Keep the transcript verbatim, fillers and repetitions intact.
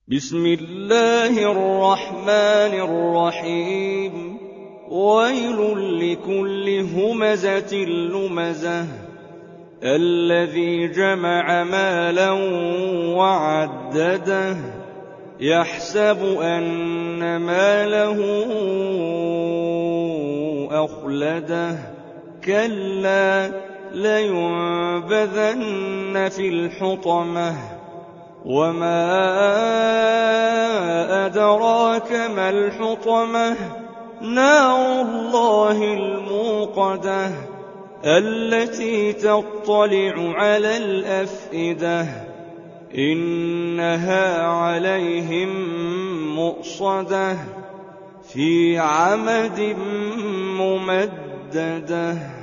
بسم الله الرحمن الرحيم ويل لكل همزة لمزة الذي جمع مالا وعدده يحسب أن ماله أخلده كلا لينبذن في الحطمة وما أدراك ما الحطمة نار الله الموقدة التي تطلع على الأفئدة إنها عليهم مؤصدة في عمد ممددة.